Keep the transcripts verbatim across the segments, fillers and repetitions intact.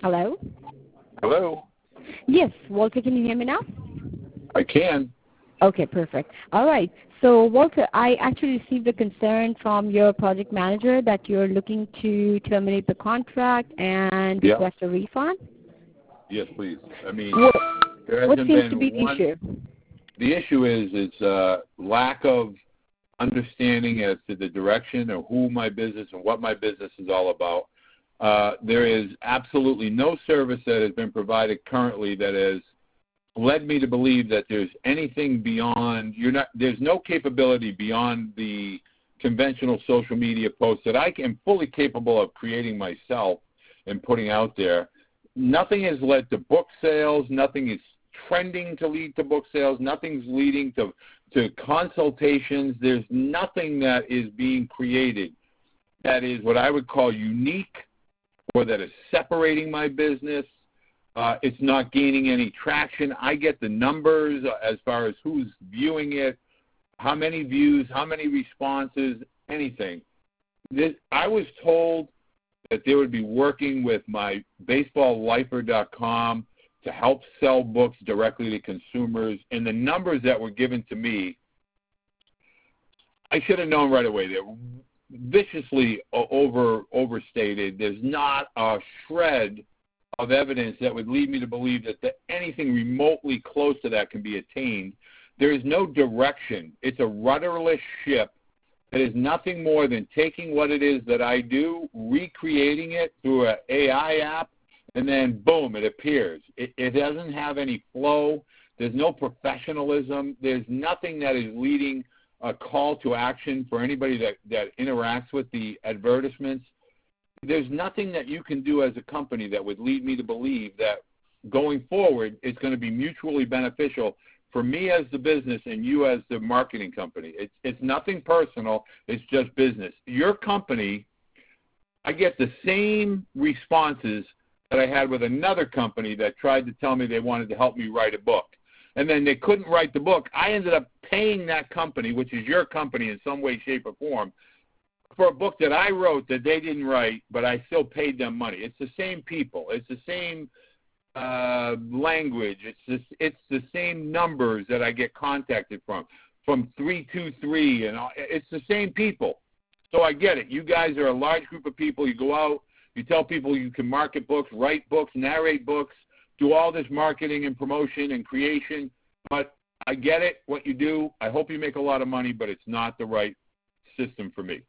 Hello? Hello? Yes, Walter, can you hear me now? I can. Okay, perfect. All right. So, Walter, I actually received a concern from your project manager that you're looking to terminate the contract and Yeah. request a refund. Yes, please. I mean, What, there what hasn't seems to be been the one. issue? The issue is is uh, lack of understanding as to the direction of who my business and what my business is all about. Uh, there is absolutely no service that has been provided currently that has led me to believe that there's anything beyond. You're not. There's no capability beyond the conventional social media posts that I am fully capable of creating myself and putting out there. Nothing has led to book sales. Nothing is trending to lead to book sales. Nothing's leading to, to consultations. There's nothing that is being created that is what I would call unique or that is separating my business. Uh, it's not gaining any traction. I get the numbers as far as who's viewing it, how many views, how many responses, anything. This, I was told that they would be working with my baseball lifer dot com to help sell books directly to consumers, and the numbers that were given to me, I should have known right away. They're viciously over overstated. There's not a shred of evidence that would lead me to believe that the, anything remotely close to that can be attained. There is no direction. It's a rudderless ship. It is nothing more than taking what it is that I do, recreating it through an A I app, and then, boom, it appears. It, it doesn't have any flow. There's no professionalism. There's nothing that is leading a call to action for anybody that, that interacts with the advertisements. There's nothing that you can do as a company that would lead me to believe that going forward it's going to be mutually beneficial for me as the business and you as the marketing company. It's it's nothing personal. It's just business. Your company, I get the same responses that I had with another company that tried to tell me they wanted to help me write a book. And then they couldn't write the book. I ended up paying that company, which is your company in some way, shape, or form, for a book that I wrote that they didn't write, but I still paid them money. It's the same people. It's the same uh, language. It's just, it's the same numbers that I get contacted from, from three two three, and all, it's the same people. So I get it. You guys are a large group of people. You go out, you tell people you can market books, write books, narrate books, do all this marketing and promotion and creation. But I get it, what you do. I hope you make a lot of money, but it's not the right system for me.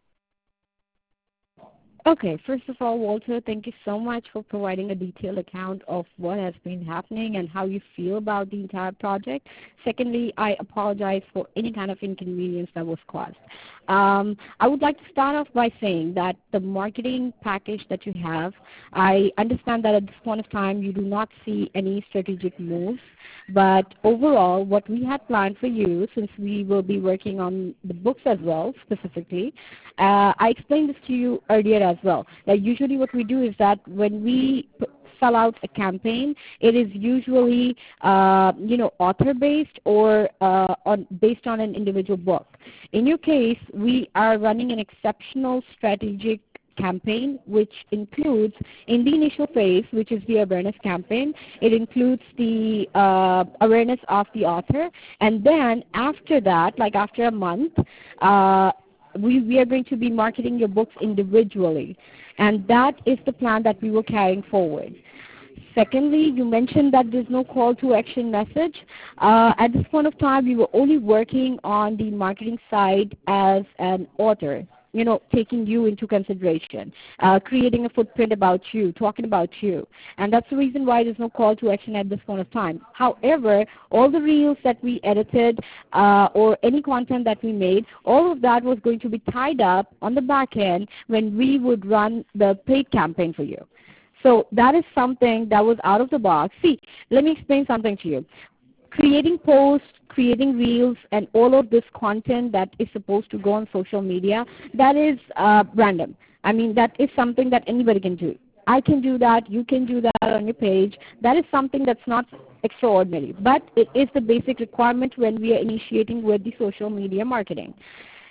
Okay, first of all, Walter, thank you so much for providing a detailed account of what has been happening and how you feel about the entire project. Secondly, I apologize for any kind of inconvenience that was caused. Um, I would like to start off by saying that the marketing package that you have, I understand that at this point of time you do not see any strategic moves, but overall what we had planned for you, since we will be working on the books as well specifically, uh, I explained this to you earlier as well, that usually what we do is that when we p- sell out a campaign, it is usually uh, you know, author-based or uh, on, based on an individual book. In your case, we are running an exceptional strategic campaign, which includes, in the initial phase, which is the awareness campaign, it includes the uh, awareness of the author, and then after that, like after a month, uh, we, we are going to be marketing your books individually, and that is the plan that we were carrying forward. Secondly, you mentioned that there's no call to action message. Uh, at this point of time, we were only working on the marketing side as an author, you know, taking you into consideration, uh, creating a footprint about you, talking about you. And that's the reason why there's no call to action at this point of time. However, all the reels that we edited uh, or any content that we made, all of that was going to be tied up on the back end when we would run the paid campaign for you. So that is something that was out of the box. See, let me explain something to you. Creating posts, creating reels, and all of this content that is supposed to go on social media, that is uh, random. I mean, that is something that anybody can do. I can do that. You can do that on your page. That is something that's not extraordinary, but it is the basic requirement when we are initiating with the social media marketing.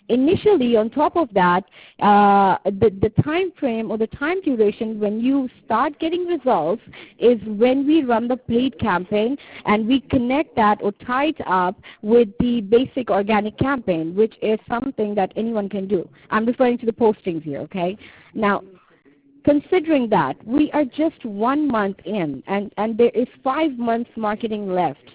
Initially, on top of that, uh, the, the time frame or the time duration when you start getting results is when we run the paid campaign and we connect that or tie it up with the basic organic campaign, which is something that anyone can do. I'm referring to the postings here, okay? Now, considering that, we are just one month in, and, and there is five months marketing left.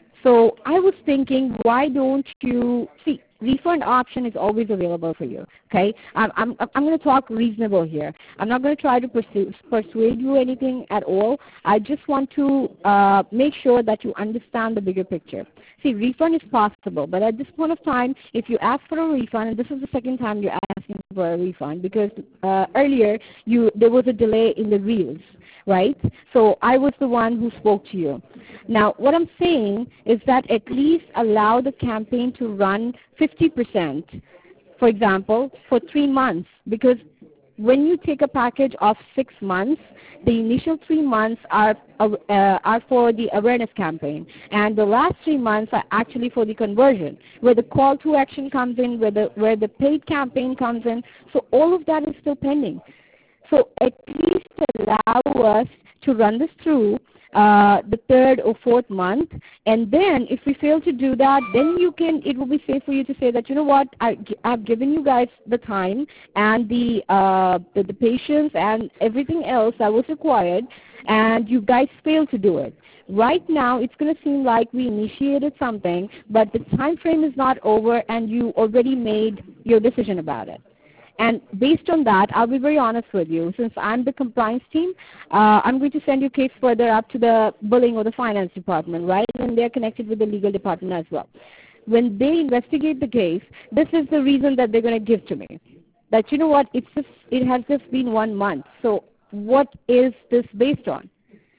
So I was thinking, why don't you see? Refund option is always available for you. Okay, I'm I'm I'm going to talk reasonable here. I'm not going to try to pursue, persuade you anything at all. I just want to uh, make sure that you understand the bigger picture. See, refund is possible, but at this point of time, if you ask for a refund, and this is the second time you're asking for a refund because uh, earlier you there was a delay in the reels. Right? So I was the one who spoke to you. Now, what I'm saying is that at least allow the campaign to run fifty percent, for example, for three months. Because when you take a package of six months, the initial three months are, uh, are for the awareness campaign. And the last three months are actually for the conversion, where the call to action comes in, where the, where the paid campaign comes in. So all of that is still pending. So at least allow us to run this through uh, the third or fourth month, and then if we fail to do that, then you can. It will be safe for you to say that, you know what, I, I've given you guys the time and the, uh, the the patience and everything else that was required, and you guys failed to do it. Right now, it's going to seem like we initiated something, but the time frame is not over, and you already made your decision about it. And based on that, I'll be very honest with you. Since I'm the compliance team, uh, I'm going to send your case further up to the billing or the finance department, right? And they're connected with the legal department as well. When they investigate the case, this is the reason that they're going to give to me. That, you know what, it's just, it has just been one month. So what is this based on?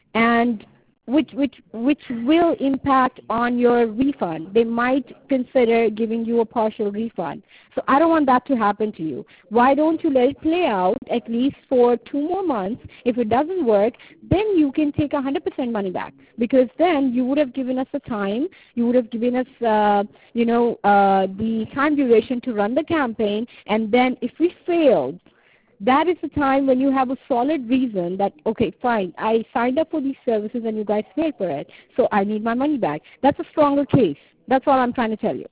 And which which which will impact on your refund. They might consider giving you a partial refund. So I don't want that to happen to you. Why don't you let it play out at least for two more months? If it doesn't work, then you can take one hundred percent money back, because then you would have given us the time, you would have given us uh, you know, uh, the time duration to run the campaign, and then if we failed, that is the time when you have a solid reason that, okay, fine, I signed up for these services and you guys paid for it, so I need my money back. That's a stronger case. That's all I'm trying to tell you.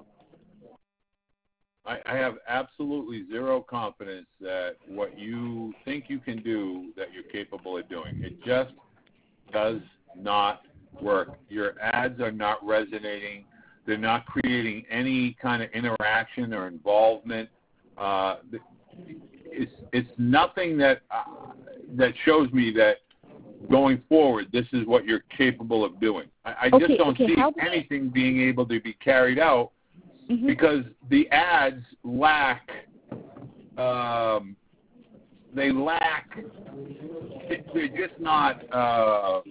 I, I have absolutely zero confidence that what you think you can do, that you're capable of doing. It just does not work. Your ads are not resonating. They're not creating any kind of interaction or involvement. Uh, It's it's nothing that uh, that shows me that going forward this is what you're capable of doing. I, I okay, just don't okay. see How anything being able to be carried out mm-hmm. because the ads lack um, they lack they're just not uh,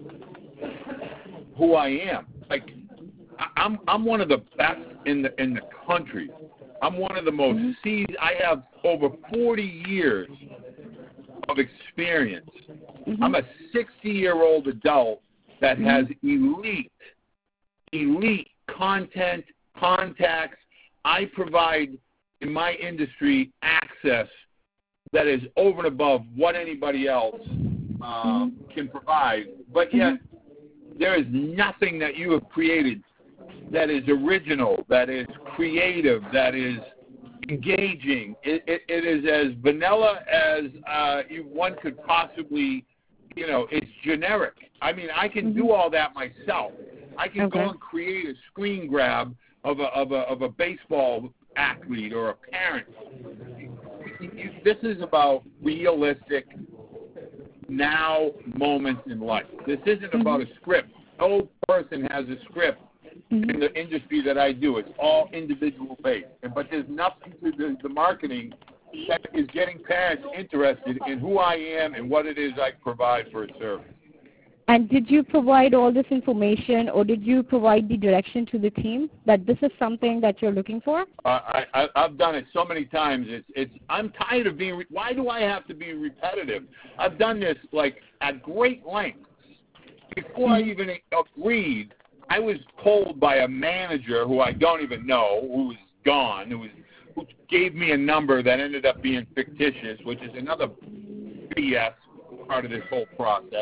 who I am. Like I'm I'm one of the best in the in the country. I'm one of the most mm-hmm. seasoned. I have over forty years of experience. Mm-hmm. I'm a sixty-year-old adult that mm-hmm. has elite, elite content, contacts. I provide, in my industry, access that is over and above what anybody else um, mm-hmm. can provide. But yet, mm-hmm. there is nothing that you have created that is original, that is creative, that is engaging. It, it, it is as vanilla as uh, you, one could possibly, you know, it's generic. I mean, I can mm-hmm. do all that myself. I can okay. go and create a screen grab of a, of a, of a baseball athlete or a parent. This is about realistic now moments in life. This isn't mm-hmm. about a script. No person has a script. Mm-hmm. In the industry that I do, it's all individual based. But there's nothing to the, the marketing that is getting parents interested in who I am and what it is I provide for a service. And did you provide all this information, or did you provide the direction to the team that this is something that you're looking for? Uh, I, I, I've done it so many times. It's, it's. I'm tired of being. Re- why do I have to be repetitive? I've done this like at great length. Before mm-hmm. I even agreed, I was told by a manager who I don't even know, who was gone, who was who gave me a number that ended up being fictitious, which is another B S part of this whole process.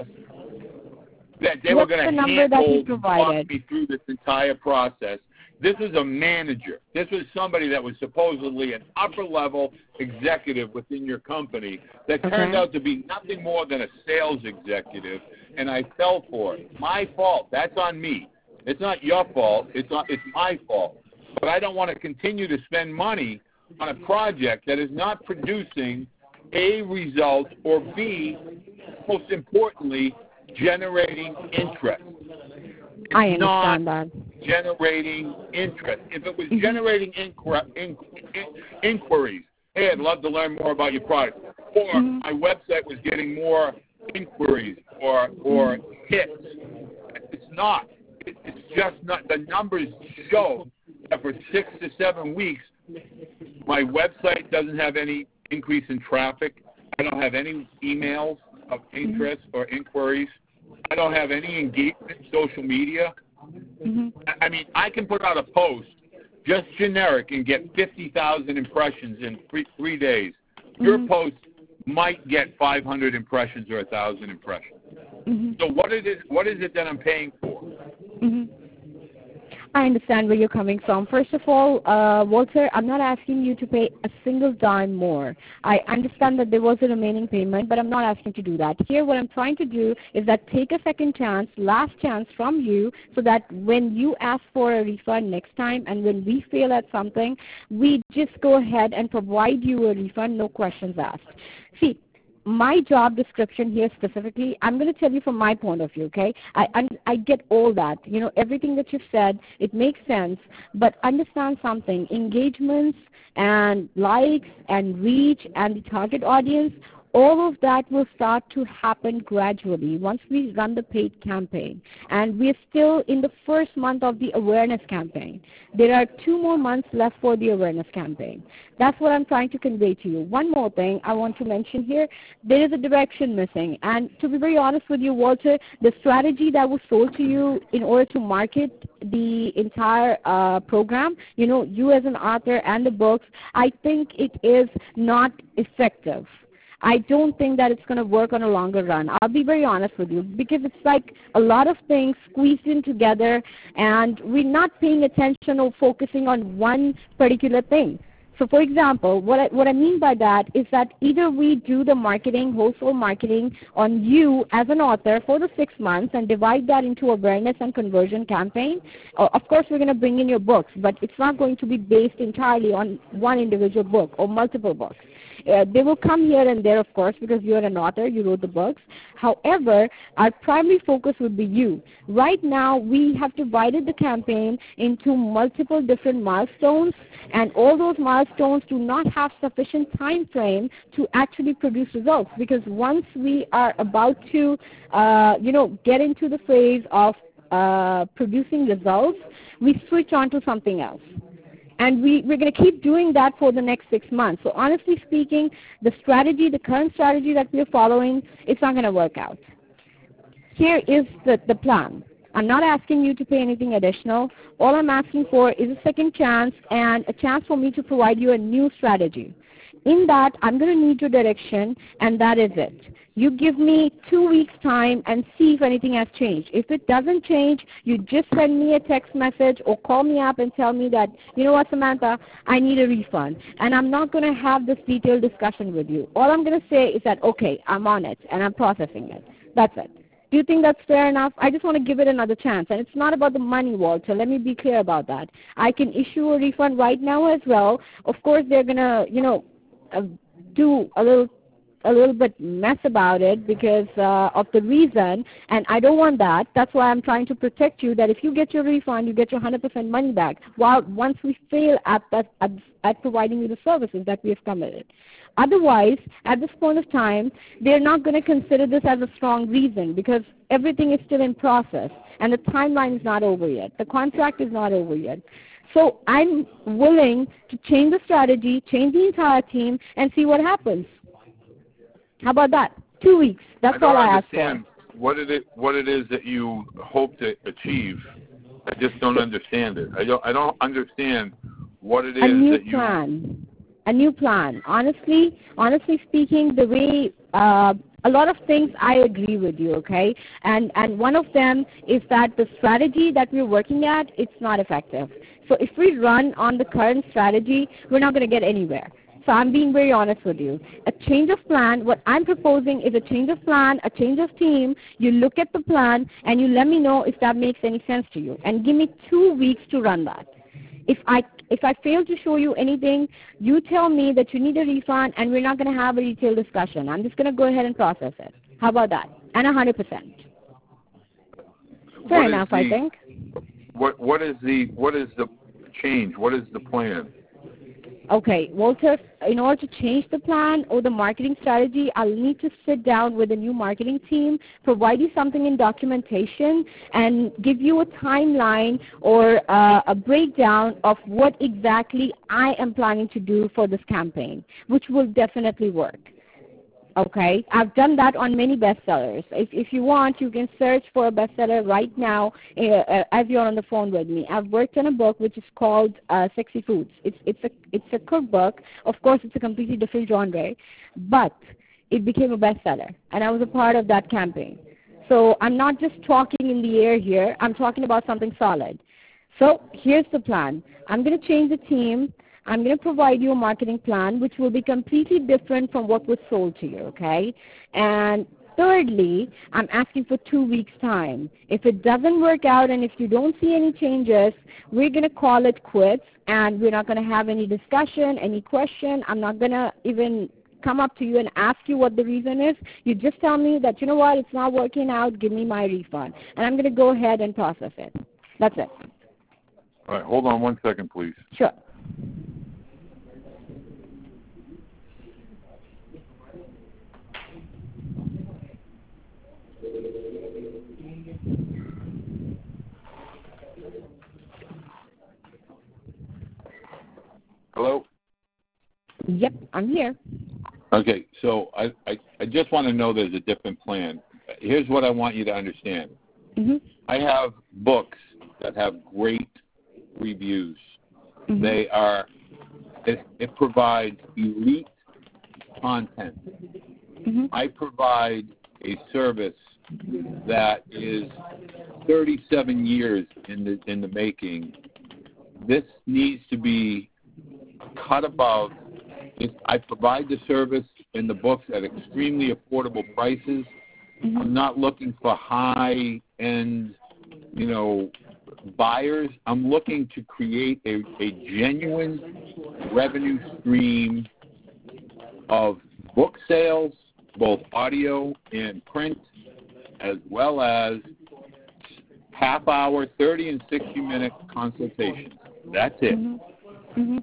That they What's were going the to number that he handhold and walk provided? me through this entire process. This is a manager. This was somebody that was supposedly an upper-level executive within your company that Okay. turned out to be nothing more than a sales executive, and I fell for it. My fault. That's on me. It's not your fault. It's not, it's my fault. But I don't want to continue to spend money on a project that is not producing A, result, or B, most importantly, generating interest. It's I understand not that. generating interest. If it was Mhm. generating inqu- in, in, inquiries, hey, I'd love to learn more about your product, or Mhm. my website was getting more inquiries or or hits. It's not. It, it's just not. The numbers show that for six to seven weeks, my website doesn't have any increase in traffic. I don't have any emails of interest or inquiries. I don't have any engagement in social media. Mhm. I- I mean, I can put out a post, just generic, and get fifty thousand impressions in three, three days. Your Mhm. post might get five hundred impressions or one thousand impressions. Mhm. So what is it, what is it that I'm paying for? Mhm. I understand where you're coming from. First of all, uh, Walter, I'm not asking you to pay a single dime more. I understand that there was a remaining payment, but I'm not asking you to do that. Here, what I'm trying to do is that take a second chance, last chance from you, so that when you ask for a refund next time and when we fail at something, we just go ahead and provide you a refund, no questions asked. See, my job description here specifically, I'm going to tell you from my point of view, okay? I, I I get all that. You know, everything that you've said, it makes sense. But understand something. Engagements and likes and reach and the target audience, all of that will start to happen gradually once we run the paid campaign. And we're still in the first month of the awareness campaign. There are two more months left for the awareness campaign. That's what I'm trying to convey to you. One more thing I want to mention here, there is a direction missing. And to be very honest with you, Walter, the strategy that was sold to you in order to market the entire uh, program, you know, you as an author and the books, I think it is not effective. I don't think that it's going to work on a longer run. I'll be very honest with you, because it's like a lot of things squeezed in together, and we're not paying attention or focusing on one particular thing. So, for example, what I, what I mean by that is that either we do the marketing, wholesale marketing on you as an author for the six months and divide that into awareness and conversion campaign. Uh, of course, we're going to bring in your books, but it's not going to be based entirely on one individual book or multiple books. Uh, they will come here and there, of course, because you're an author, you wrote the books. However, our primary focus would be you. Right now, we have divided the campaign into multiple different milestones, and all those milestones do not have sufficient time frame to actually produce results, because once we are about to, uh, you know, get into the phase of uh, producing results, we switch on to something else. And we, we're going to keep doing that for the next six months. So honestly speaking, the strategy, the current strategy that we're following, it's not going to work out. Here is the, the plan. I'm not asking you to pay anything additional. All I'm asking for is a second chance and a chance for me to provide you a new strategy. In that, I'm going to need your direction, and that is it. You give me two weeks' time and see if anything has changed. If it doesn't change, you just send me a text message or call me up and tell me that, you know what, Samantha, I need a refund. And I'm not going to have this detailed discussion with you. All I'm going to say is that, okay, I'm on it, and I'm processing it. That's it. Do you think that's fair enough? I just want to give it another chance. And it's not about the money, Walter. Let me be clear about that. I can issue a refund right now as well. Of course, they're going to, you know, uh, do a little a little bit mess about it because uh, of the reason, and I don't want that. That's why I'm trying to protect you, that if you get your refund, you get your one hundred percent money back, while once we fail at, that, at, at providing you the services that we have committed. Otherwise, at this point of time, they're not going to consider this as a strong reason because everything is still in process, and the timeline is not over yet. The contract is not over yet. So I'm willing to change the strategy, change the entire team, and see what happens. How about that? Two weeks. That's I all I asked for. I don't understand what it, what it is that you hope to achieve. I just don't understand it. I don't, I don't understand what it is a new that you plan. A new plan. Honestly, honestly speaking, the way uh, a lot of things I agree with you, okay? And and one of them is that the strategy that we're working at, it's not effective. So if we run on the current strategy, we're not going to get anywhere. So I'm being very honest with you. A change of plan, what I'm proposing is a change of plan, a change of team. You look at the plan and you let me know if that makes any sense to you. And give me two weeks to run that. If I if I fail to show you anything, you tell me that you need a refund and we're not going to have a detailed discussion. I'm just going to go ahead and process it. How about that? And one hundred percent. Fair enough, the, I think. What what is the what is the change? What is the plan? Okay, Walter, in order to change the plan or the marketing strategy, I'll need to sit down with the new marketing team, provide you something in documentation, and give you a timeline or uh, a breakdown of what exactly I am planning to do for this campaign, which will definitely work. Okay, I've done that on many bestsellers. If, if you want, you can search for a bestseller right now uh, uh, as you're on the phone with me. I've worked on a book which is called uh, Sexy Foods. It's, it's, a, it's a cookbook. Of course, it's a completely different genre, but it became a bestseller, and I was a part of that campaign. So I'm not just talking in the air here. I'm talking about something solid. So here's the plan. I'm going to change the team. I'm going to provide you a marketing plan which will be completely different from what was sold to you, okay? And thirdly, I'm asking for two weeks' time. If it doesn't work out and if you don't see any changes, we're going to call it quits, and we're not going to have any discussion, any question. I'm not going to even come up to you and ask you what the reason is. You just tell me that, you know what, it's not working out, give me my refund. And I'm going to go ahead and process it. That's it. All right, hold on one second, please. Sure. Hello? Yep, I'm here. Okay, so I, I, I just want to know there's a different plan. Here's what I want you to understand. Mm-hmm. I have books that have great reviews. Mm-hmm. They are, it, it provides elite content. Mm-hmm. I provide a service that is thirty-seven years in the in the making. This needs to be cut above. If I provide the service in the books at extremely affordable prices. Mm-hmm. I'm not looking for high-end, you know, buyers. I'm looking to create a, a genuine revenue stream of book sales, both audio and print, as well as half-hour, thirty and sixty-minute consultations. That's it. Mm-hmm. Mm-hmm.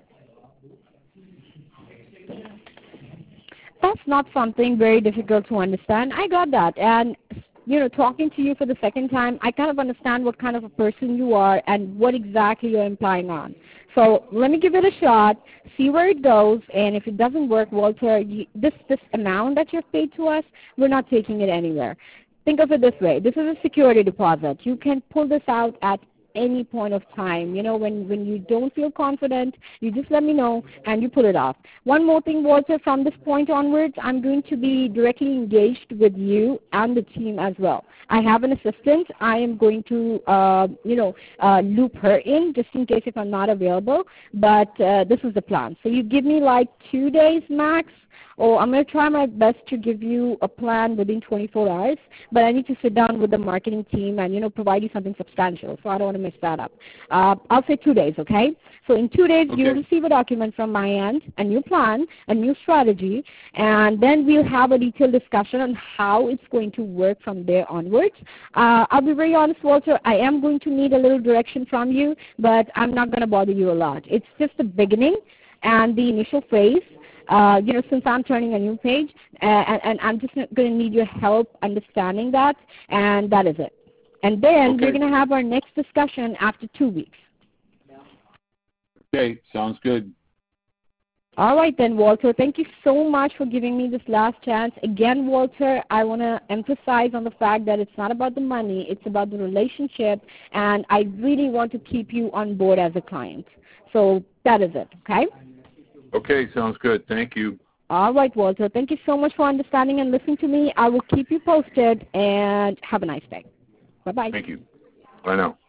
That's not something very difficult to understand. I got that. And, you know, talking to you for the second time, I kind of understand what kind of a person you are and what exactly you're implying on. So let me give it a shot, see where it goes, and if it doesn't work, Walter, you, this, this amount that you've paid to us, we're not taking it anywhere. Think of it this way. This is a security deposit. You can pull this out at any point of time. You know, when, when you don't feel confident, you just let me know and you pull it off. One more thing, Walter, from this point onwards, I'm going to be directly engaged with you and the team as well. I have an assistant. I am going to, uh, you know, uh, loop her in just in case if I'm not available, but uh, this is the plan. So you give me like two days max. Oh, I'm going to try my best to give you a plan within twenty-four hours, but I need to sit down with the marketing team and, you know, provide you something substantial, so I don't want to mess that up. Uh, I'll say two days, okay? So in two days, okay, you'll receive a document from my end, a new plan, a new strategy, and then we'll have a detailed discussion on how it's going to work from there onwards. Uh, I'll be very honest, Walter, I am going to need a little direction from you, but I'm not going to bother you a lot. It's just the beginning and the initial phase. Uh, you know, since I'm turning a new page, uh, and, and I'm just going to need your help understanding that, and that is it. And then okay, we're going to have our next discussion after two weeks. Okay, sounds good. All right then, Walter. Thank you so much for giving me this last chance. Again, Walter, I want to emphasize on the fact that it's not about the money, it's about the relationship, and I really want to keep you on board as a client. So That is it, okay? Okay, sounds good. Thank you. All right, Walter. Thank you so much for understanding and listening to me. I will keep you posted, and have a nice day. Bye-bye. Thank you. Bye now.